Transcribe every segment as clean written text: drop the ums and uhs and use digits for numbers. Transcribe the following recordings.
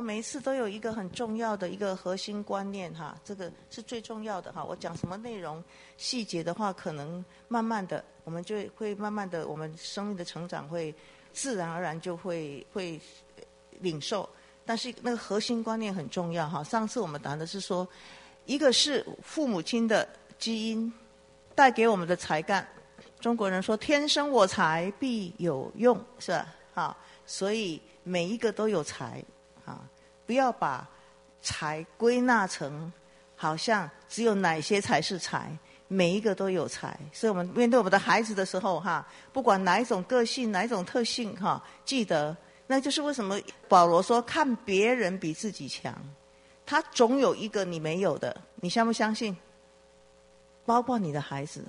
每一次都有一个很重要的一个核心观念哈，这个是最重要的哈。我讲什么内容细节的话，可能慢慢的我们就会慢慢的，我们生命的成长会自然而然就会领受。但是那个核心观念很重要哈。上次我们谈的是说，一个是父母亲的基因带给我们的才干。中国人说天生我材必有用，是吧？哈，所以每一个都有才啊，不要把才归纳成好像只有哪些才是才，每一个都有才。所以我们面对我们的孩子的时候哈，不管哪一种个性哪一种特性哈，记得那就是为什么保罗说看别人比自己强，他总有一个你没有的，你相不相信？包括你的孩子，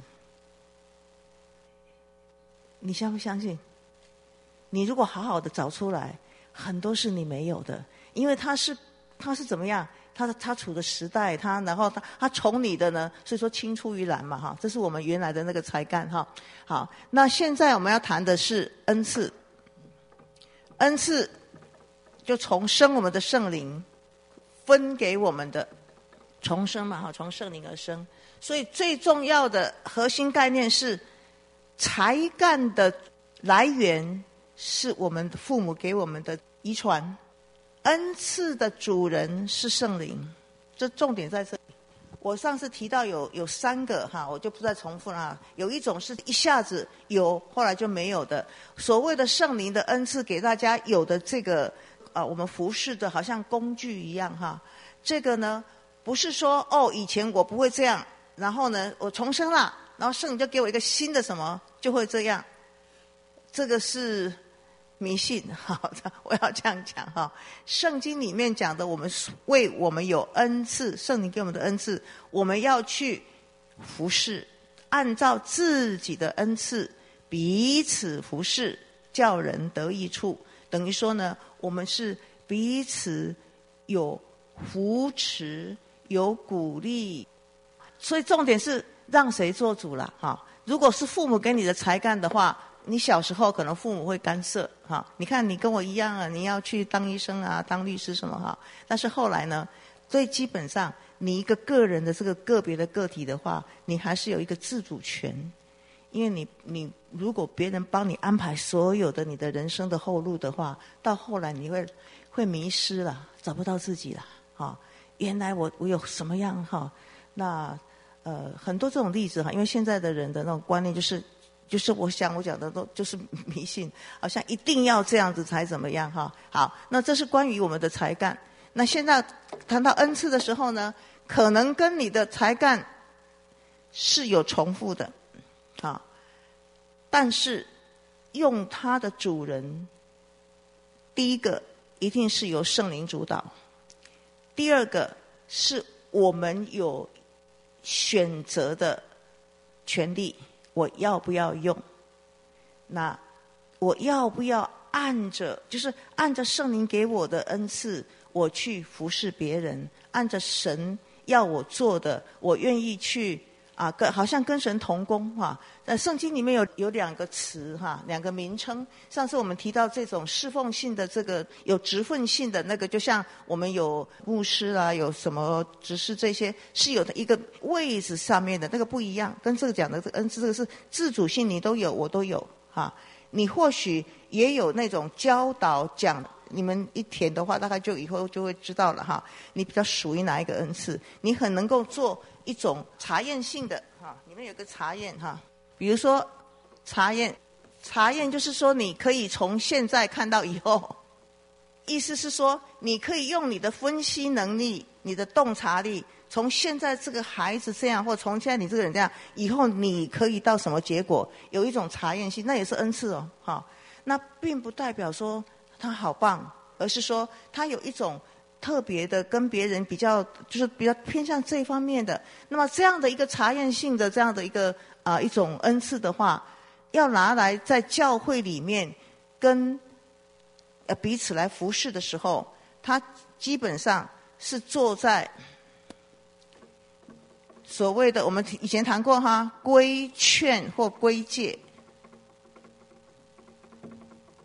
你相不相信？你如果好好的找出来，很多是你没有的，因为他是怎么样？他处的时代，然后他宠你的呢，所以说青出于蓝嘛哈，这是我们原来的那个才干哈。好，那现在我们要谈的是恩赐，恩赐就重生我们的圣灵分给我们的重生嘛哈，从圣灵而生。所以最重要的核心概念是才干的来源是我们父母给我们的遗传，恩赐的主人是圣灵，这重点在这里。我上次提到有3个哈，我就不再重复了。有一种是一下子有，后来就没有的。所谓的圣灵的恩赐给大家有的这个我们服侍的好像工具一样哈。这个呢不是说以前我不会这样，然后呢我重生了，然后圣灵就给我一个新的什么就会这样，这个是迷信。好的，我要这样讲哈。圣经里面讲的，我们为我们有恩赐，圣灵给我们的恩赐，我们要去服侍，按照自己的恩赐彼此服侍，叫人得益处。等于说呢，我们是彼此有扶持，有鼓励。所以重点是让谁做主了哈。如果是父母给你的才干的话，你小时候可能父母会干涉哈，你看你跟我一样啊，你要去当医生啊，当律师什么哈。但是后来呢，所以基本上你一个个人的这个个别的个体的话，你还是有一个自主权。因为你如果别人帮你安排所有的你的人生的后路的话，到后来你会迷失了，找不到自己了哈。原来我有什么样哈？那很多这种例子哈，因为现在的人的那种观念就是我讲的都就是迷信，好像一定要这样子才怎么样哈。好，那这是关于我们的才干。那现在谈到恩赐的时候呢，可能跟你的才干是有重复的，好，但是用它的主人，第一个一定是由圣灵主导，第二个是我们有选择的权利。我要不要用？那我要不要按着圣灵给我的恩赐，我去服侍别人，按着神要我做的，我愿意去好像跟神同工哈。圣经里面有2个词哈，2个名称。上次我们提到这种侍奉性的这个有职分性的那个，就像我们有牧师啊，有什么执事，这些是有的一个位置上面的，那个不一样。跟这个讲的恩赐，这个是自主性，你都有，我都有哈。你或许也有那种教导讲，你们一填的话，大概就以后就会知道了哈。你比较属于哪一个恩赐？你很能够做一种查验性的哈，里面有个查验哈。比如说查验就是说你可以从现在看到以后，意思是说你可以用你的分析能力，你的洞察力，从现在这个孩子这样，或从现在你这个人这样，以后你可以到什么结果，有一种查验性，那也是恩赐哦哈。那并不代表说他好棒，而是说他有一种特别的跟别人比较，就是比较偏向这一方面的。那么这样的一个查验性的这样的一种恩赐的话，要拿来在教会里面跟彼此来服侍的时候，他基本上是坐在所谓的我们以前谈过哈，规劝或规戒。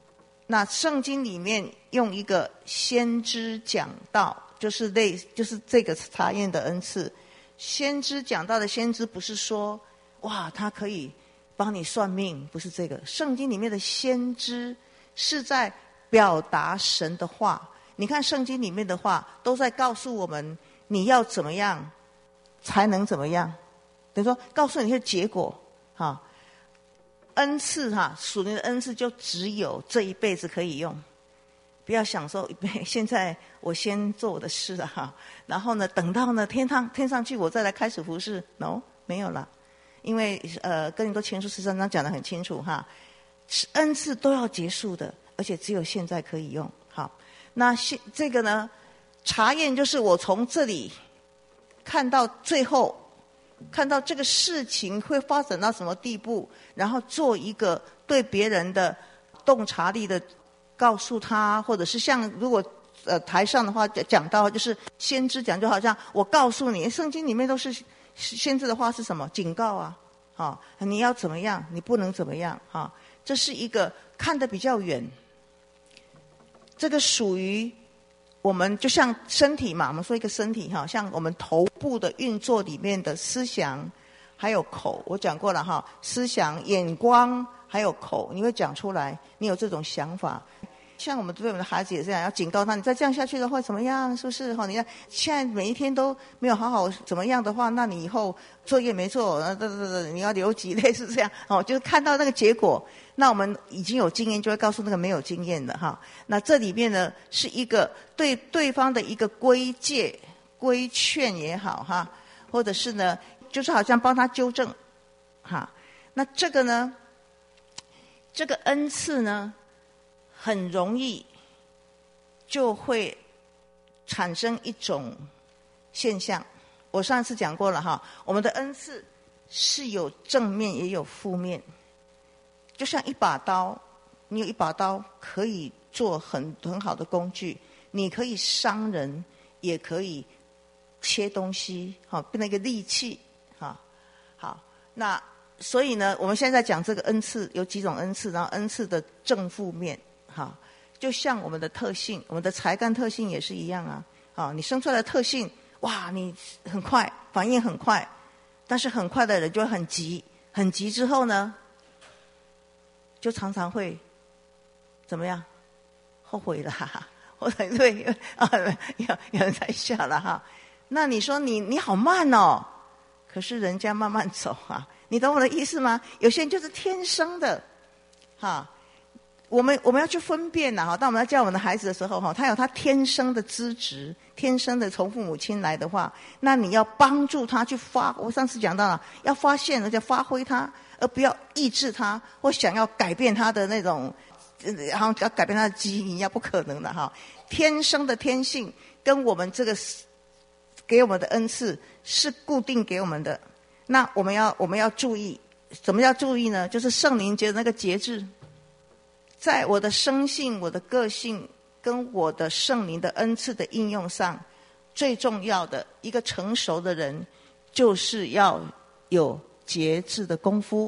那圣经里面用一个先知讲道，就是这个查验的恩赐。先知讲道的先知不是说哇他可以帮你算命，不是这个。圣经里面的先知是在表达神的话。你看圣经里面的话都在告诉我们你要怎么样才能怎么样，等于说告诉你是结果哈。恩赐哈，属灵的恩赐就只有这一辈子可以用，不要想说现在我先做我的事了哈，然后呢等到呢天上去我再来开始服事 ，no 没有了，因为哥林多前书13章讲得很清楚哈，恩赐都要结束的，而且只有现在可以用。好，那这个呢查验就是我从这里看到最后。看到这个事情会发展到什么地步，然后做一个对别人的洞察力的告诉他，或者是像如果台上的话讲到就是先知讲，就好像我告诉你，圣经里面都是先知的话是什么？警告啊，你要怎么样，你不能怎么样啊，这是一个看得比较远。这个属于我们就像身体嘛，我们说一个身体哈，像我们头部的运作里面的思想，还有口，我讲过了哈，思想、眼光还有口，你会讲出来，你有这种想法。像我们对我们的孩子也这样，要警告他，你再这样下去的话怎么样？是不是哈？你看现在每一天都没有好好怎么样的话，那你以后作业没做，你要留级，类似这样哦，就是看到那个结果。那我们已经有经验，就会告诉那个没有经验的哈。那这里面呢，是一个对对方的一个规戒、规劝也好哈，或者是呢，就是好像帮他纠正哈。那这个呢，这个恩赐呢，很容易就会产生一种现象。我上次讲过了哈，我们的恩赐是有正面也有负面。就像一把刀，你有一把刀可以做很好的工具，你可以伤人，也可以切东西，好，变成一个利器，好，那所以呢，我们现在讲这个恩赐有几种恩赐，然后恩赐的正负面，就像我们的特性，我们的才干特性也是一样啊，你生出来的特性，哇，你很快，反应很快，但是很快的人就会很急，很急之后呢？就常常会怎么样？后悔了，或者对有人在笑了哈。那你说你好慢哦，可是人家慢慢走啊，你懂我的意思吗？有些人就是天生的，哈。我们要去分辨呐哈。当我们要教我们的孩子的时候哈，他有他天生的资质，天生的从父母亲来的话，那你要帮助他去我上次讲到了，要发现而且发挥他。而不要抑制他，或想要改变他的那种，然后要改变他的基因一样，不可能的哈。天生的天性跟我们这个给我们的恩赐是固定给我们的。那我们要注意，怎么要注意呢？就是圣灵节的那个节制，在我的生性、我的个性跟我的圣灵的恩赐的应用上，最重要的一个成熟的人，就是要有节制的功夫。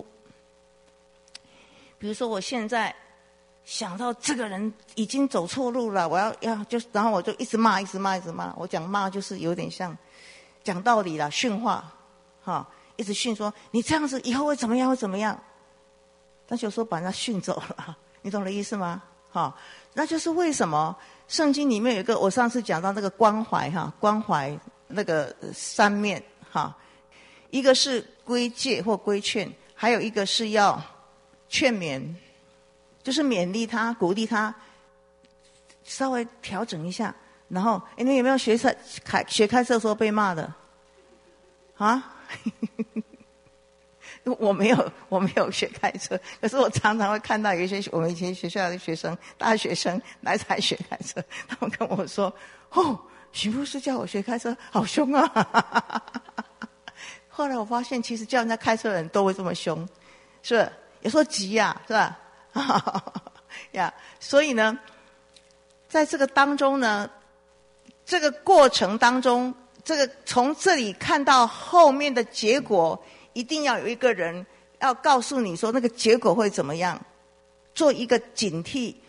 比如说我现在想到这个人已经走错路了，我要然后我就一直骂。我讲骂就是有点像讲道理啦，训话一直训说你这样子以后会怎么样会怎么样，但是有时候把人家训走了，你懂我的意思吗？那就是为什么圣经里面有一个，我上次讲到那个关怀关怀那个三面一个是规戒或规劝，还有一个是要劝勉，就是勉励他、鼓励他，稍微调整一下。然后，你有没有学开车的时候被骂的？我没有学开车，可是我常常会看到有一些我们以前学校的学生、大学生来才学开车，他们跟我说：“许牧师叫我学开车，好凶啊！”后来我发现，其实叫人家开车的人都会这么凶，是不是？有时候急呀，是吧？所以呢，在这个当中呢，这个过程当中，这个从这里看到后面的结果，一定要有一个人要告诉你说那个结果会怎么样，做一个警惕，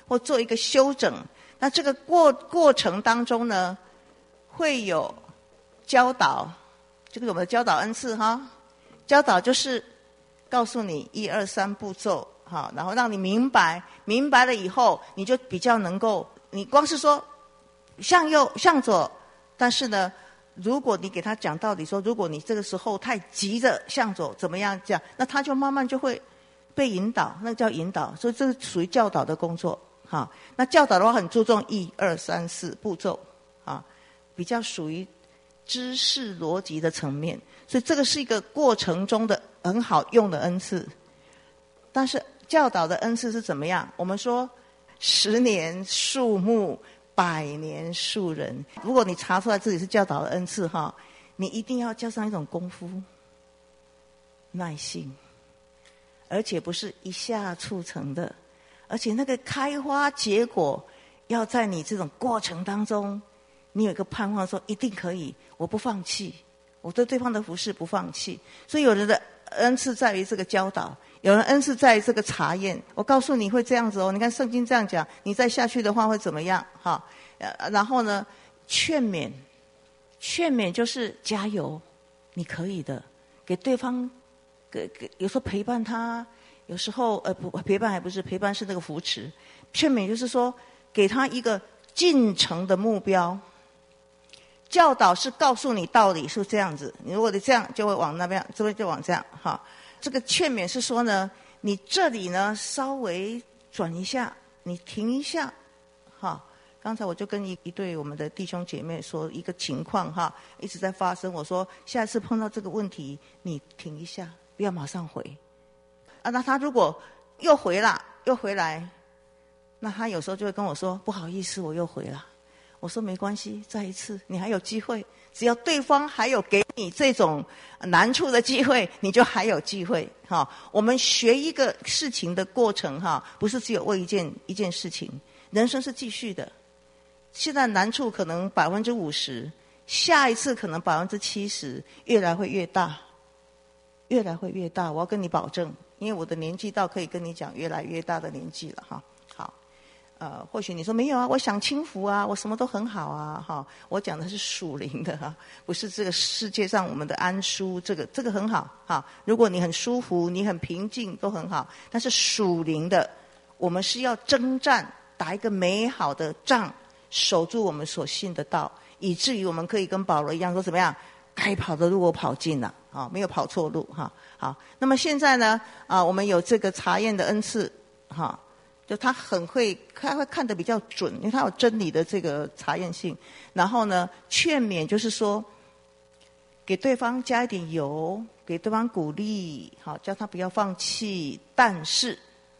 或做一个修整。那这个过程当中呢，会有教导，这个我们的教导恩赐哈。教导就是告诉你1、2、3步骤，好，然后让你明白，明白了以后，你就比较能够，你光是说向右向左，但是呢，如果你给他讲道理说，如果你这个时候太急着向左怎么样讲，那他就慢慢就会被引导，那叫引导，所以这是属于教导的工作。好，那教导的话很注重1、2、3、4步骤，啊，比较属于知识逻辑的层面，所以这个是一个过程中的很好用的恩赐。但是教导的恩赐是怎么样？我们说10年树木，100年树人。如果你查出来自己是教导的恩赐哈，你一定要加上一种功夫、耐性，而且不是一下促成的。而且那个开花结果，要在你这种过程当中，你有一个盼望说一定可以，我不放弃，我对对方的服事不放弃。所以有人的恩赐在于这个教导，有人恩赐在于这个查验。我告诉你会这样子哦，你看圣经这样讲，你再下去的话会怎么样？哈，然后呢，劝勉就是加油，你可以的，给对方，有时候陪伴他。有时候不陪伴还不是陪伴，是那个扶持。劝勉就是说给他一个进程的目标。教导是告诉你道理是这样子，你如果你这样就会往那边，这边就往这样哈。这个劝勉是说呢，你这里呢稍微转一下，你停一下哈。刚才我就跟一对我们的弟兄姐妹说一个情况哈，一直在发生。我说下次碰到这个问题，你停一下，不要马上回。那他如果又回来，那他有时候就会跟我说不好意思，我又回了。我说没关系，再一次你还有机会，只要对方还有给你这种难处的机会，你就还有机会哈。我们学一个事情的过程哈，不是只有为一件事情，人生是继续的。现在难处可能50%，下一次可能70%，越来会越大，越来会越大。我要跟你保证。因为我的年纪到可以跟你讲越来越大的年纪了哈。好，或许你说没有啊，我享清福啊，我什么都很好啊哈。我讲的是属灵的哈，不是这个世界上我们的安舒，这个很好哈。如果你很舒服，你很平静都很好，但是属灵的，我们是要征战，打一个美好的仗，守住我们所信的道，以至于我们可以跟保罗一样说怎么样，该跑的路我跑尽了啊，没有跑错路哈。好，那么现在呢我们有这个查验的恩赐哈，就他会看得比较准，因为他有真理的这个查验性。然后呢，劝勉就是说给对方加一点油，给对方鼓励，好，叫他不要放弃。但是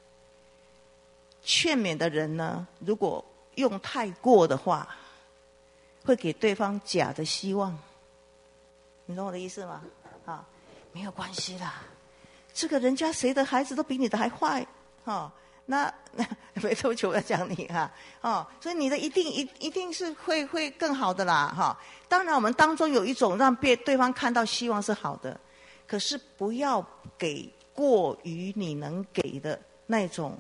劝勉的人呢，如果用太过的话，会给对方假的希望。你懂我的意思吗？啊，没有关系啦，这个人家谁的孩子都比你的还坏，那没对不起，我要讲你哈，所以你的一定是会更好的啦，哈。当然，我们当中有一种让对方看到希望是好的，可是不要给过于你能给的那种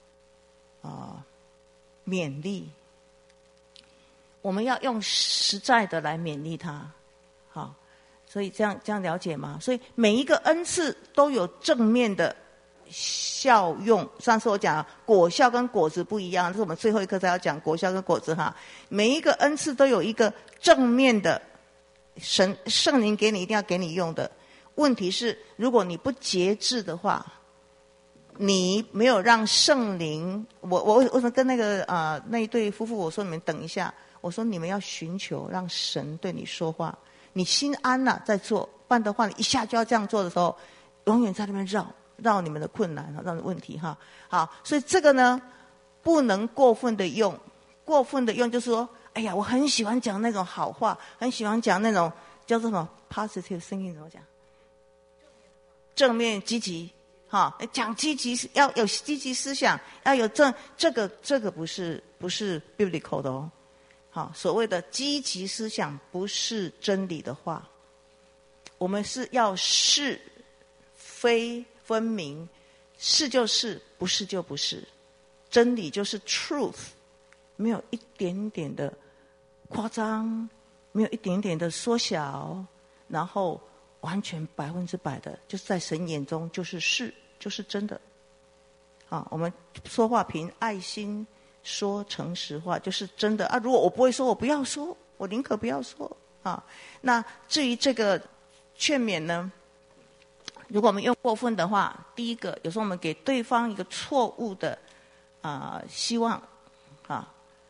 勉励。我们要用实在的来勉励他，好。所以这样了解吗？所以每一个恩赐都有正面的效用。上次我讲果效跟果子不一样，这是我们最后一课才要讲果效跟果子哈。每一个恩赐都有一个正面的，圣灵给你一定要给你用的。问题是，如果你不节制的话，你没有让圣灵，我为什么跟那一对夫妇我说你们等一下，我说你们要寻求让神对你说话。你心安了再做，不然的话你一下就要这样做的时候，永远在那边绕你们的困难，绕的问题哈。好，所以这个呢不能过分的用，过分的用就是说，哎呀，我很喜欢讲那种好话，很喜欢讲那种叫做什么 positive thinking， 怎么讲？正面积极哈，讲积极要有积极思想，要有这个不是 biblical 的哦。好，所谓的积极思想不是真理的话，我们是要是非分明，是就是，不是就不是。 真理就是 truth， 没有一点点的夸张，没有一点点的缩小，然后完全100%的，就是在神眼中就是真的。我们说话凭爱心说诚实话，就是真的啊。如果我不会说，我不要说，我宁可不要说啊。那至于这个劝勉呢，如果我们用过分的话，第一个，有时候我们给对方一个错误的希望啊，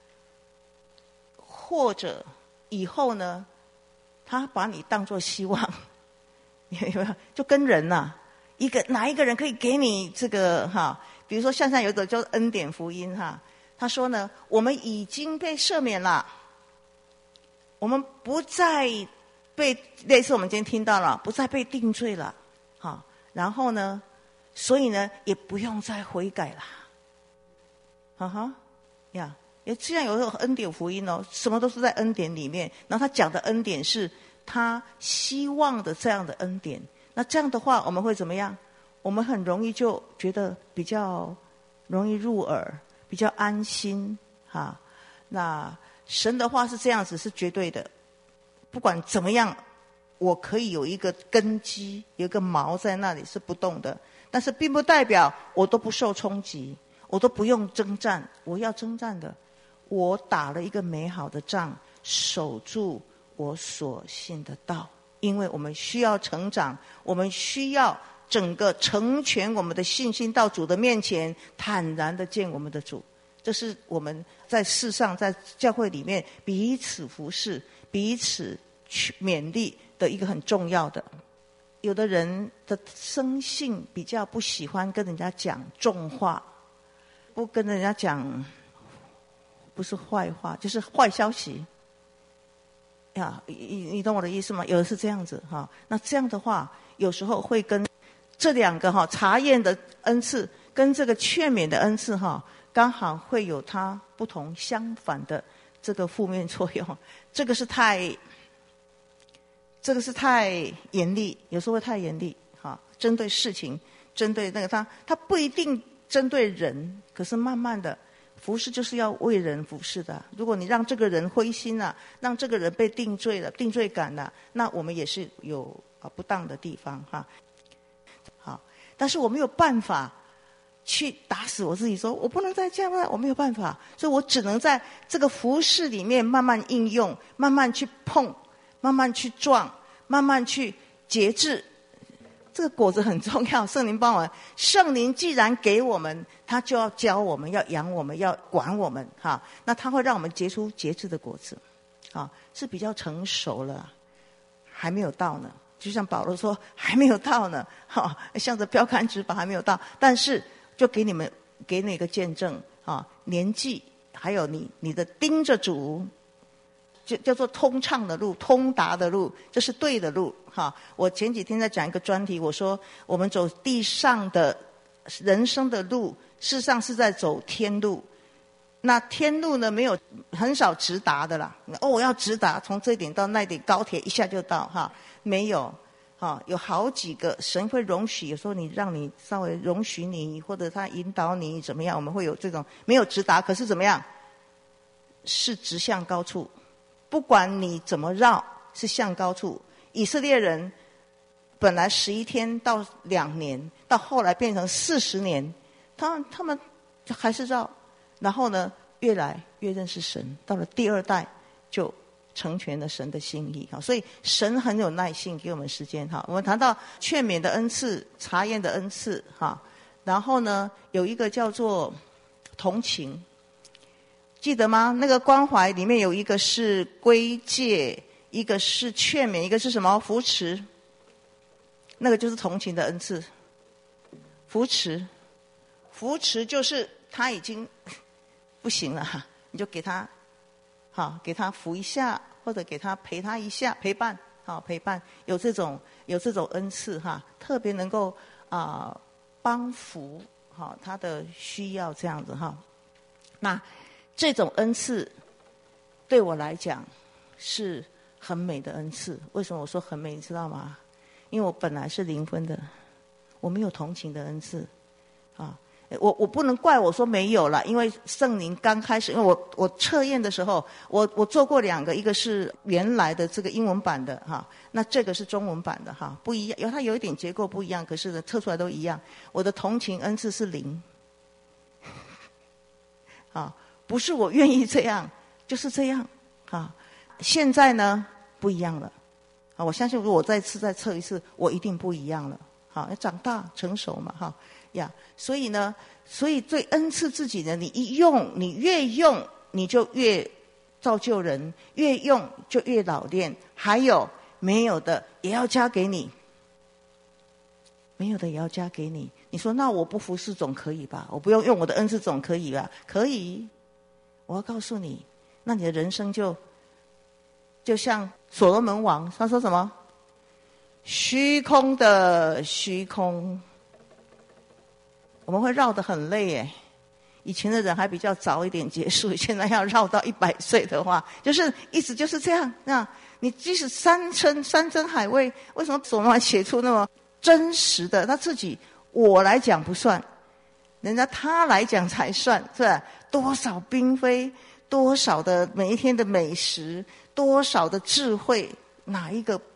或者以后呢，他把你当作希望，有没有？就跟人哪一个人可以给你这个比如说现在有一个叫恩典福音他说呢，我们已经被赦免了，我们不再被类似我们今天听到了，不再被定罪了，然后呢，所以呢也不用再悔改了，既然有这种恩典福音什么都是在恩典里面，然后他讲的恩典是他希望的这样的恩典，那这样的话我们会怎么样？我们很容易就觉得比较容易入耳，比较安心那神的话是这样子，是绝对的，不管怎么样，我可以有一个根基，有一个锚在那里是不动的，但是并不代表我都不受冲击，我都不用征战。我要征战的，我打了一个美好的仗，守住我所信的道。因为我们需要成长，我们需要整个成全我们的信心到主的面前，坦然的见我们的主。这是我们在世上在教会里面彼此服侍，彼此勉励的一个很重要的。有的人的生性比较不喜欢跟人家讲重话，不跟人家讲不是坏话就是坏消息你懂我的意思吗？有的是这样子那这样的话有时候会跟这两个查验的恩赐跟这个劝勉的恩赐刚好会有它不同相反的这个负面作用。这个是太严厉，有时候会太严厉针对事情，针对那个他不一定针对人，可是慢慢的服事就是要为人服事的。如果你让这个人灰心让这个人被定罪了，定罪感了，那我们也是有不当的地方好，但是我没有办法去打死我自己，说我不能再这样了，我没有办法，所以我只能在这个服事里面慢慢应用，慢慢去碰，慢慢去撞，慢慢去节制。这个果子很重要，圣灵帮我们。圣灵既然给我们，他就要教我们，要养我们，要管我们那他会让我们结出节制的果子是比较成熟了，还没有到呢。就像保罗说还没有到呢向着标杆直跑，还没有到，但是就给你一个见证年纪还有你的盯着主，就叫做通畅的路，通达的路，这是对的路我前几天在讲一个专题，我说我们走地上的人生的路，事实上是在走天路。那天路呢，很少直达的啦。我要直达，从这点到那点，高铁一下就到没有有好几个神会容许，有时候让你稍微容许你，或者他引导你怎么样，我们会有这种没有直达，可是怎么样是直向高处，不管你怎么绕是向高处。以色列人本来11天到2年，到后来变成40年，他们还是绕，然后呢越来越认识神，到了第2代就成全了神的心意所以神很有耐性，给我们时间我们谈到劝勉的恩赐，查验的恩赐然后呢有一个叫做同情，记得吗？那个关怀里面有一个是归戒，一个是劝勉，一个是什么？扶持。那个就是同情的恩赐。扶持就是他已经不行了你就给他扶一下，或者给他陪他一下，陪伴有这种恩赐特别能够帮扶他的需要这样子那这种恩赐对我来讲是很美的恩赐。为什么我说很美你知道吗？因为我本来是0分的，我没有同情的恩赐我不能怪我说没有了，因为圣灵刚开始，因为我测验的时候，我做过2个，一个是原来的这个英文版的哈，那这个是中文版的哈，不一样，它有一点结构不一样，可是呢测出来都一样。我的同情恩赐是0，啊，不是我愿意这样，就是这样啊。现在呢不一样了，啊，我相信如果我再测一次，我一定不一样了，好，要长大成熟嘛，哈。呀，所以呢，对恩赐自己的，你一用，你越用，你就越造就人，越用就越老练。还有没有的也要加给你，没有的也要加给你。你说那我不服侍总可以吧？我不用我的恩赐总可以吧？可以。我要告诉你，那你的人生就像所罗门王，他说什么？虚空的虚空。我们会绕得很累耶，以前的人还比较早一点结束，现在要绕到100岁的话，就是一直就是这样。那你即使山珍海味，为什么所罗门写出那么真实的？他自己我来讲不算，人家他来讲才算，是吧？多少嫔妃，多少的每一天的美食，多少的智慧，哪一个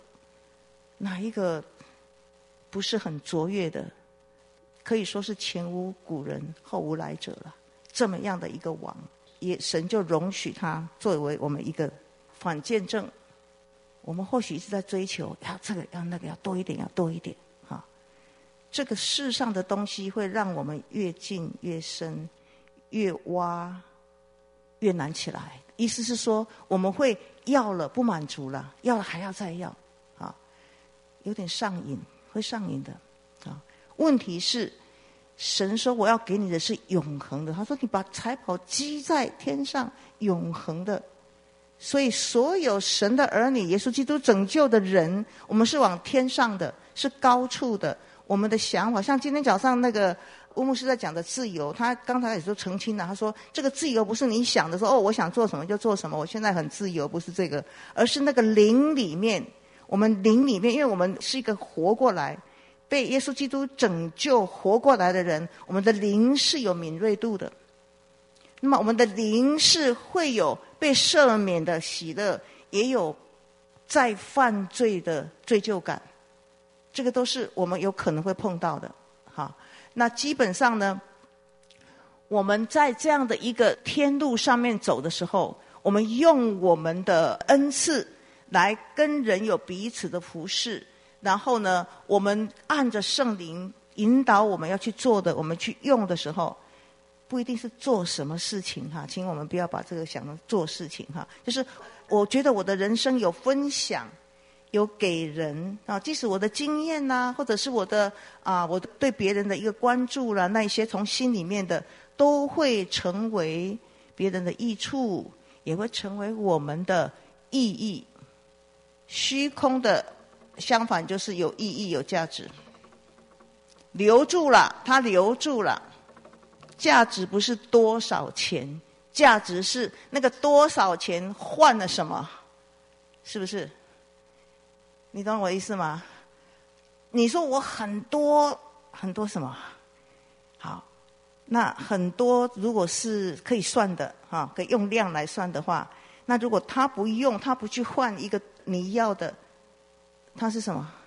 不是很卓越的？可以说是前无古人后无来者了，这么样的一个王，神就容许他作为我们一个反见证。我们或许一直在追求，要这个要那个要多一点，要多一点哈。这个世上的东西会让我们越进越深，越挖越难起来。意思是说，我们会要了不满足了，要了还要再要啊，有点上瘾，会上瘾的啊。问题是，神说我要给你的是永恒的。他说你把财宝积在天上，永恒的。所以所有神的儿女，耶稣基督拯救的人，我们是往天上的，是高处的。我们的想法，像今天早上那个乌牧师在讲的自由，他刚才也说澄清了，他说这个自由不是你想的说我想做什么就做什么，我现在很自由，不是这个，而是那个灵里面，我们灵里面，因为我们是一个活过来被耶稣基督拯救活过来的人，我们的灵是有敏锐度的。那么我们的灵是会有被赦免的喜乐，也有再犯罪的罪疚感，这个都是我们有可能会碰到的。好，那基本上呢，我们在这样的一个天路上面走的时候，我们用我们的恩赐来跟人有彼此的服事，然后呢，我们按着圣灵引导我们要去做的，我们去用的时候，不一定是做什么事情哈，请我们不要把这个想成做事情哈。就是我觉得我的人生有分享，有给人啊，即使我的经验呐，或者是我对别人的一个关注啦，那一些从心里面的，都会成为别人的益处，也会成为我们的意义。虚空的相反就是有意义、有价值，留住了，他留住了。价值不是多少钱，价值是那个多少钱换了什么，是不是？你懂我的意思吗？你说我很多很多什么？好，那很多如果是可以算的哈，可以用量来算的话，那如果他不用，他不去换一个你要的，它是什么？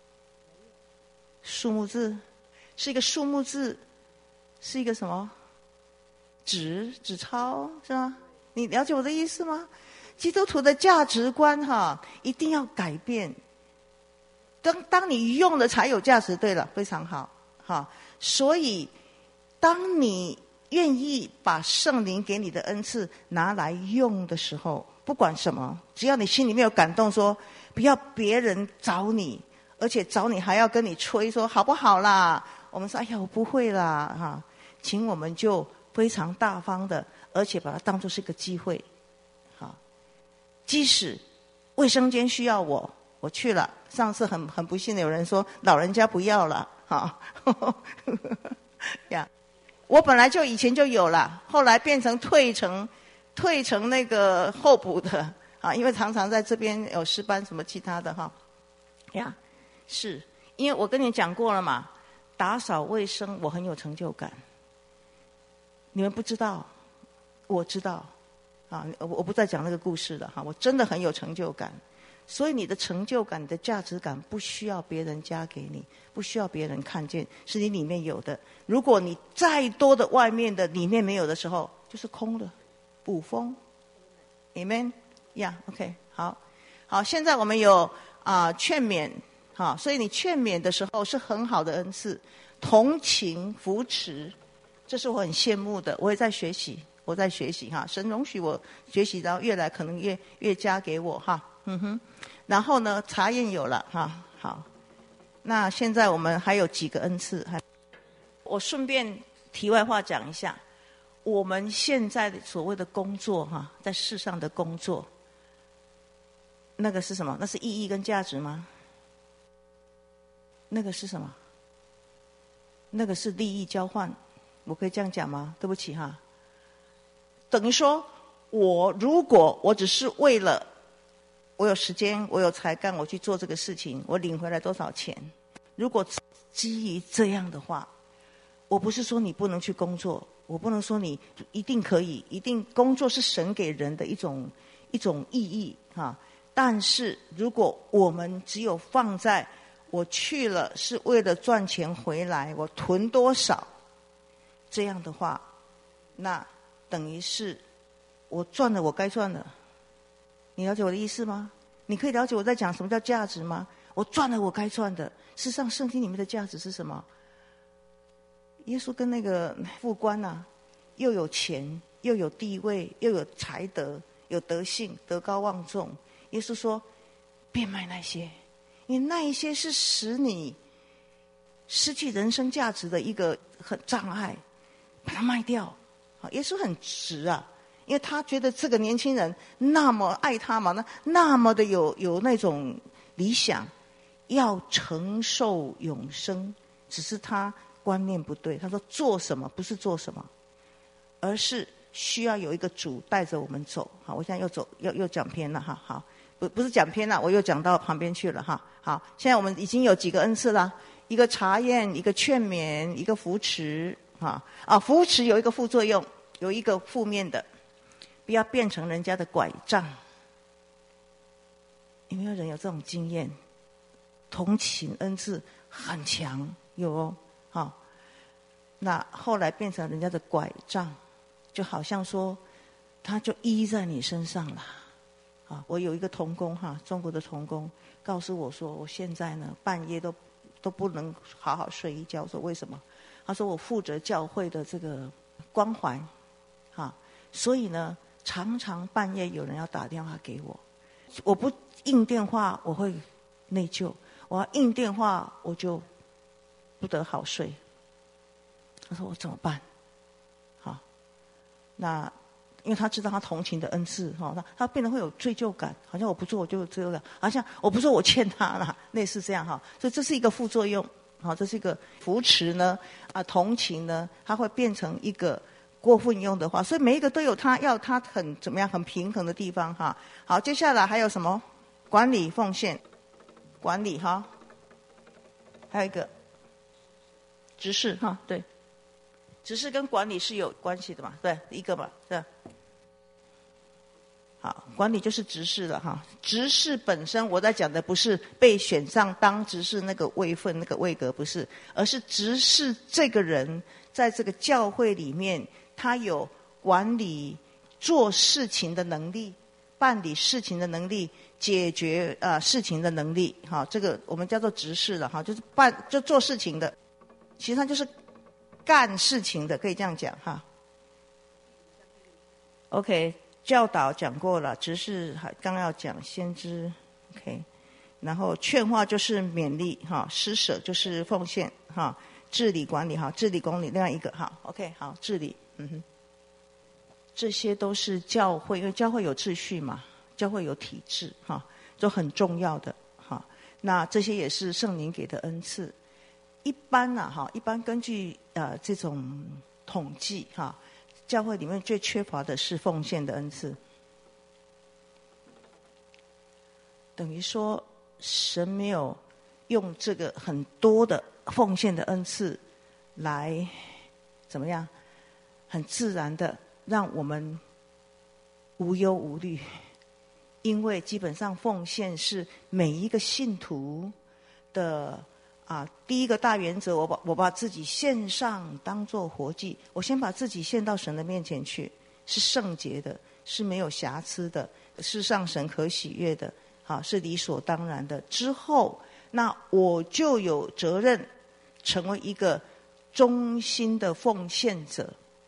数目字，是一个数目字。是一个什么纸钞是吗？你了解我的意思吗？基督徒的价值观哈，一定要改变。当你用了才有价值。对了，非常好哈。所以，当你愿意把圣灵给你的恩赐拿来用的时候，不管什么，只要你心里面有感动说，不要别人找你，而且找你还要跟你吹说好不好啦？我们说哎呀，我不会啦哈。请我们就非常大方的，而且把它当作是一个机会。好，即使卫生间需要我去了。上次很不幸的有人说老人家不要了，哈，呀，我本来就以前就有了，后来变成退成那个候补的啊，因为常常在这边有诗班什么其他的哈，呀，是因为我跟你讲过了嘛。打扫卫生我很有成就感， 你们不知道，我知道啊，我不再讲那个故事了哈。我真的很有成就感，所以你的成就感、你的价值感不需要别人加给你，不需要别人看见，是你里面有的。如果你再多的外面的里面没有的时候，就是空的，捕风。Amen， OK， 好，现在我们有劝勉，所以你劝勉的时候是很好的恩赐，同情扶持，这是我很羡慕的，我也在学习，神容许我学习，然后越来可能越加给我然后呢，查验有了好，那现在我们还有几个恩赐，我顺便题外话讲一下，我们现在的所谓的工作在世上的工作，那个是什么？那是意义跟价值吗？那个是什么？那个是利益交换，我可以这样讲吗？对不起等于说如果我只是为了我有时间我有才干我去做这个事情，我领回来多少钱，如果基于这样的话，我不是说你不能去工作，我不能说你一定可以，一定工作是神给人的一种意义但是如果我们只有放在我去了是为了赚钱回来，我囤多少，这样的话，那等于是我赚了我该赚的。你了解我的意思吗？你可以了解我在讲什么叫价值吗？我赚了我该赚的。事实上圣经里面的价值是什么？耶稣跟那个富官又有钱又有地位又有才德有德性，德高望重。耶稣说变卖那些，因为那一些是使你失去人生价值的一个很障碍，把它卖掉。耶稣很直因为他觉得这个年轻人那么爱他嘛，那么的有那种理想，要承受永生，只是他观念不对。他说做什么不是做什么，而是需要有一个主带着我们走。好，我现在又讲偏了好，不是讲偏了，我又讲到旁边去了好，现在我们已经有几个恩赐了，一个查验，一个劝勉，一个扶持扶持有一个副作用，有一个负面的，不要变成人家的拐杖。有没有人有这种经验？同情恩赐很强，有那后来变成人家的拐杖，就好像说他就依在你身上了我有一个同工中国的同工告诉我说，我现在呢半夜都不能好好睡一觉。我说为什么？他说我负责教会的这个关怀所以呢常常半夜有人要打电话给我，我不应电话我会内疚，我要应电话我就不得好睡。他说我怎么办？那因为他知道他同情的恩赐他变得会有罪疚感，好像我不做我就有罪疚感，好像我不做我欠他了，类似这样所以这是一个副作用这是一个扶持呢同情呢，它会变成一个过分用的话，所以每一个都有他很怎么样很平衡的地方好，接下来还有什么？管理奉献，管理还有一个执事对，执事跟管理是有关系的嘛，对，一个嘛，对。好，管理就是执事了执事本身我在讲的不是被选上当执事那个位分那个位格，不是，而是执事这个人在这个教会里面，他有管理做事情的能力，办理事情的能力，解决事情的能力这个我们叫做执事了就是就做事情的，其实他就是干事情的，可以这样讲OK， 教导讲过了，执事刚要讲先知 OK， 然后劝化就是勉励施舍就是奉献治理管理治理公理，另外一个OK 好，治理这些都是教会，因为教会有秩序嘛，教会有体制都很重要的那这些也是圣灵给的恩赐。一般一般根据这种统计教会里面最缺乏的是奉献的恩赐。等于说神没有用这个很多的奉献的恩赐来怎么样很自然的让我们无忧无虑。因为基本上奉献是每一个信徒的第一个大原则，我把自己献上当作活祭，我先把自己献到神的面前去，是圣洁的，是没有瑕疵的，是上神可喜悦的，是理所当然的。之后，那我就有责任成为一个忠心的奉献者。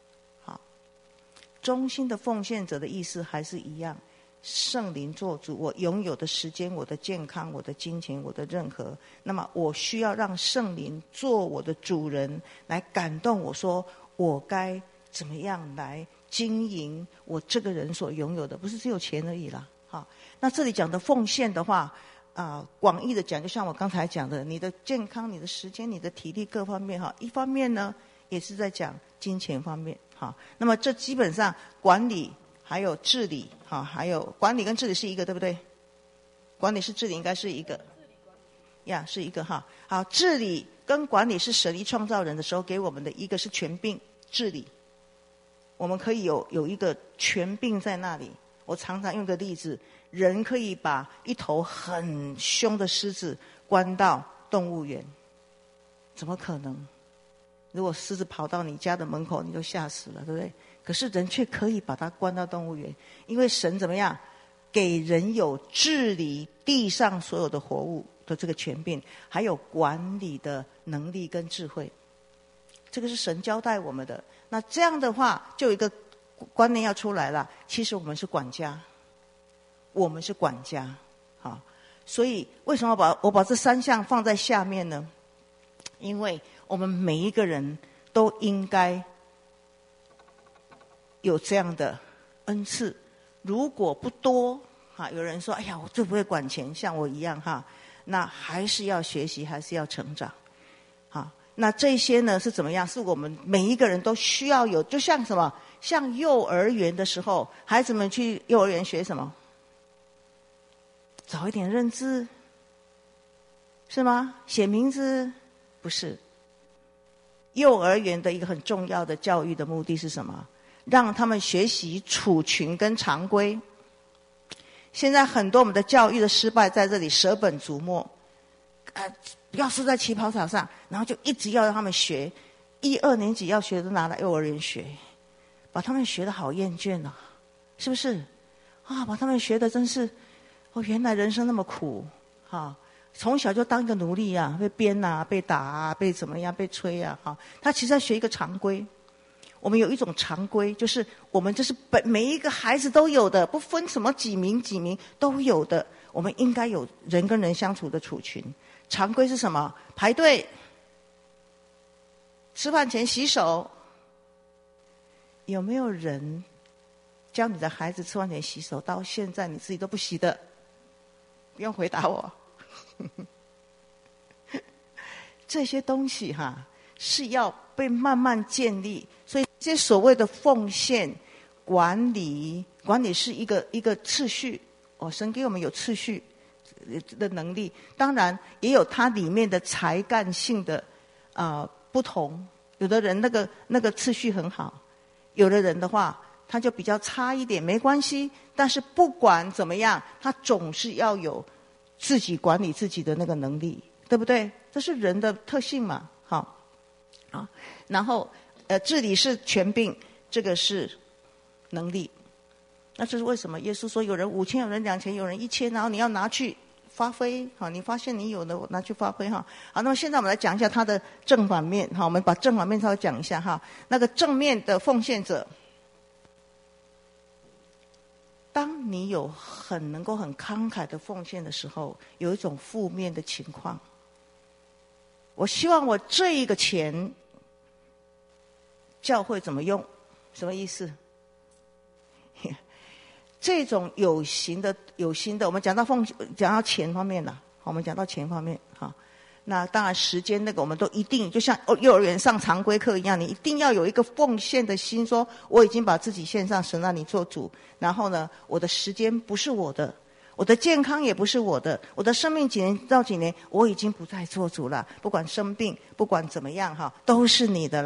忠心的奉献者的意思还是一样，圣灵做主，我拥有的时间、我的健康、我的金钱、我的任何，那么我需要让圣灵做我的主人，来感动我说我该怎么样来经营我这个人所拥有的，不是只有钱而已啦。那这里讲的奉献的话广义的讲，就像我刚才讲的，你的健康、你的时间、你的体力各方面一方面呢也是在讲金钱方面。那么这基本上管理还有治理还有管理跟治理是一个，对不对？管理是治理应该是一个呀，是一个好，治理跟管理是神一创造人的时候给我们的，一个是权柄治理，我们可以有一个权柄在那里。我常常用的例子，人可以把一头很凶的狮子关到动物园，怎么可能？如果狮子跑到你家的门口，你就吓死了，对不对？可是人却可以把它关到动物园，因为神怎么样？给人有治理地上所有的活物的这个权柄，还有管理的能力跟智慧。这个是神交代我们的。那这样的话，就有一个观念要出来了，其实我们是管家，我们是管家。所以为什么我把这3项放在下面呢？因为我们每一个人都应该有这样的恩赐，如果不多有人说哎呀我最不会管钱，像我一样那还是要学习，还是要成长。那这些呢是怎么样？是我们每一个人都需要有，就像什么？像幼儿园的时候，孩子们去幼儿园学什么？早一点认字是吗？写名字不是。幼儿园的一个很重要的教育的目的是什么？让他们学习处群跟常规。现在很多我们的教育的失败在这里，舍本逐末，不要输在起跑场上，然后就一直要让他们学，1、2年级要学的都拿来幼儿园学，把他们学得好厌倦啊，是不是？把他们学的真是，原来人生那么苦从小就当一个奴隶被鞭被打被怎么样，被催他其实在学一个常规。我们有一种常规，就是我们这是每一个孩子都有的，不分什么几名都有的。我们应该有人跟人相处的处群。常规是什么？排队，吃饭前洗手。有没有人教你的孩子吃饭前洗手？到现在你自己都不洗的？不用回答我。这些东西是要被慢慢建立，所以这些所谓的奉献、管理是一个次序。神给我们有次序的能力，当然也有它里面的才干性的不同。有的人那个次序很好，有的人的话他就比较差一点，没关系。但是不管怎么样，他总是要有自己管理自己的那个能力，对不对？这是人的特性嘛。然后治理是权柄，这个是能力。那这是为什么？耶稣说有人5000，有人2000，有人1000，然后你要拿去发挥。你发现你有的拿去发挥。好，那么现在我们来讲一下它的正反面。我们把正反面稍微讲一下。那个正面的奉献者，当你有能够很慷慨的奉献的时候，有一种负面的情况。我希望我这一个钱教会怎么用？什么意思？这种有形的，我们讲到钱方面了。我们讲到钱方面。那当然时间那个我们都一定，就像幼儿园上常规课一样，你一定要有一个奉献的心，说我已经把自己献上，神让你做主。然后呢，我的时间不是我的，我的健康也不是我的，我的生命几年到几年我已经不再做主了，不管生病不管怎么样都是你的了。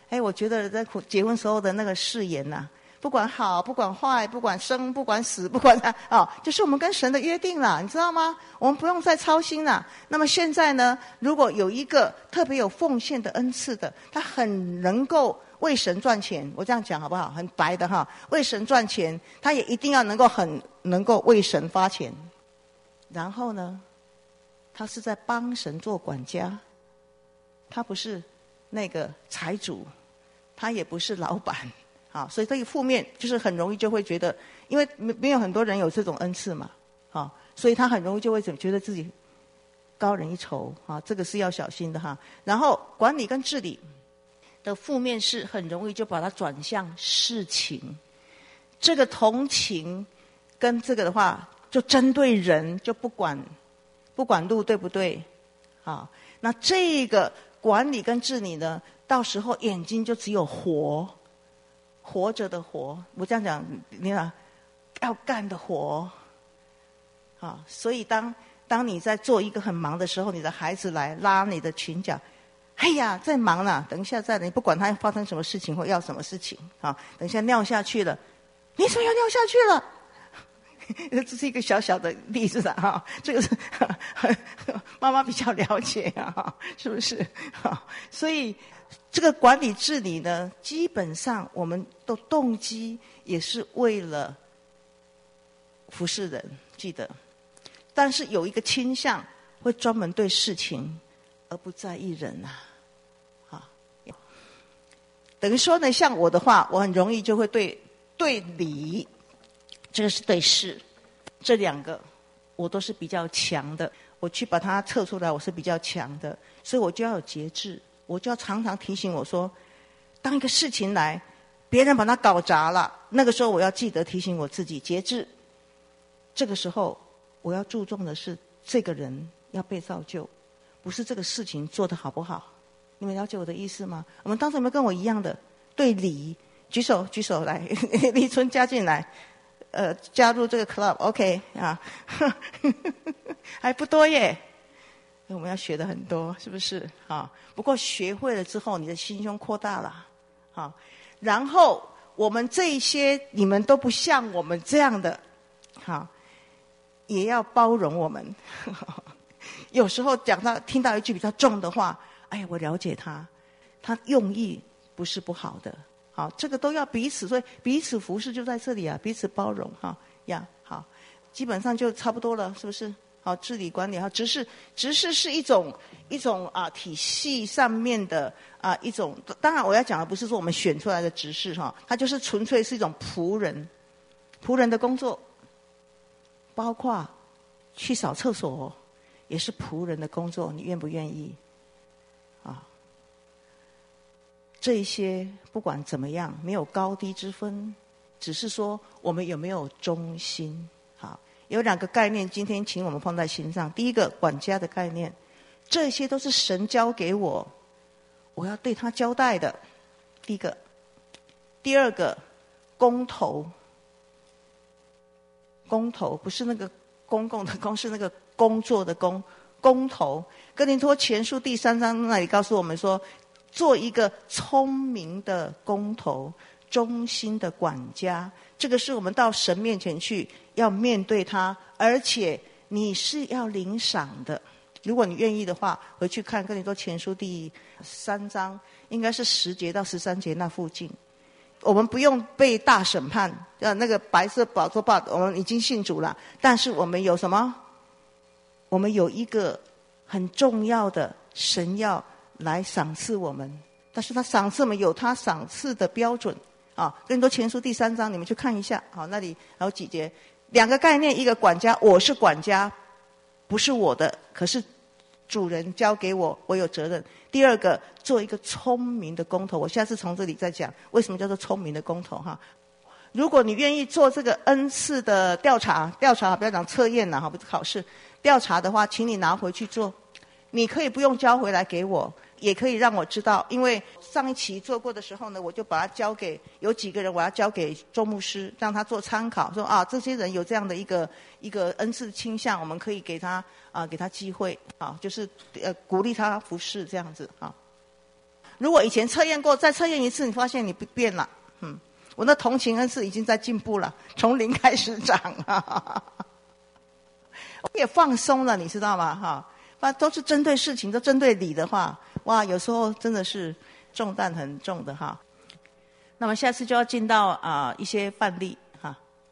我觉得在结婚时候的那个誓言呐，不管好，不管坏，不管生，不管死，不管就是我们跟神的约定了，你知道吗？我们不用再操心了。那么现在呢，如果有一个特别有奉献的恩赐的，他很能够为神赚钱，我这样讲好不好？很白的哈，为神赚钱，他也一定要很能够为神发钱。然后呢，他是在帮神做管家，他不是那个财主，他也不是老板。所以这个负面就是很容易就会觉得，因为没有很多人有这种恩赐嘛，所以他很容易就会觉得自己高人一筹，这个是要小心的哈。然后管理跟治理的负面是很容易就把它转向事情，这个同情跟这个的话就针对人，就不管路，对不对？那这个管理跟治理呢，到时候眼睛就只有活着的活，我这样讲，你看要干的活，所以当你在做一个很忙的时候，你的孩子来拉你的裙角，哎呀，在忙呢，等一下再来，你不管他发生什么事情或要什么事情，等一下尿下去了，你怎么又尿下去了？这是一个小小的例子的这个是妈妈比较了解是不是？所以这个管理治理呢，基本上我们的动机也是为了服侍人，记得。但是有一个倾向，会专门对事情而不在意人等于说呢，像我的话，我很容易就会对理，这个是对事，这两个我都是比较强的。我去把它测出来，我是比较强的，所以我就要有节制。我就要常常提醒我说，当一个事情来，别人把它搞砸了，那个时候我要记得提醒我自己节制。这个时候我要注重的是这个人要被造就，不是这个事情做得好不好。你们了解我的意思吗？我们当时有没有跟我一样的对礼？举手来，立春加进来，加入这个 club OK 还不多耶。我们要学的很多，是不是？不过学会了之后，你的心胸扩大了，然后我们这一些你们都不像我们这样的，也要包容我们。有时候听到一句比较重的话，哎呀，我了解他用意不是不好的，这个都要彼此，所以彼此服侍就在这里啊，彼此包容好，基本上就差不多了，是不是？治理管理执事是一种体系上面的一种。当然我要讲的不是说我们选出来的执事它就是纯粹是一种仆人的工作，包括去扫厕所也是仆人的工作，你愿不愿意？这一些不管怎么样，没有高低之分，只是说我们有没有忠心。有两个概念今天请我们放在心上。第一个，管家的概念，这些都是神交给我要对他交代的，第一个。第二个，工头不是那个公共的公，是那个工作的工头。哥林多前书第3章那里告诉我们说，做一个聪明的工头，忠心的管家，这个是我们到神面前去要面对他，而且你是要领赏的。如果你愿意的话，回去看哥林多前书第3章，应该是10节到13节那附近。我们不用被大审判，那个白色宝座报，我们已经信主了，但是我们有什么？我们有一个很重要的，神要来赏赐我们，但是他赏赐我们有他赏赐的标准。哥林多前书第3章，你们去看一下。那里还有几节，两个概念，一个管家，我是管家，不是我的，可是主人交给我，我有责任。第二个，做一个聪明的工头，我下次从这里再讲为什么叫做聪明的工头如果你愿意做这个恩赐的调查不要讲测验不是考试，调查的话，请你拿回去做。你可以不用交回来给我，也可以让我知道，因为上一期做过的时候呢，我就把它交给有几个人，我要交给周牧师，让他做参考，说这些人有这样的一个恩赐倾向，我们可以给他机会就是鼓励他服侍这样子如果以前测验过，再测验一次，你发现你不变了，我的同情恩赐已经在进步了，从零开始长啊。我也放松了，你知道吗？都是针对事情，都针对理的话，哇，有时候真的是重担很重的哈。那么下次就要进到一些范例。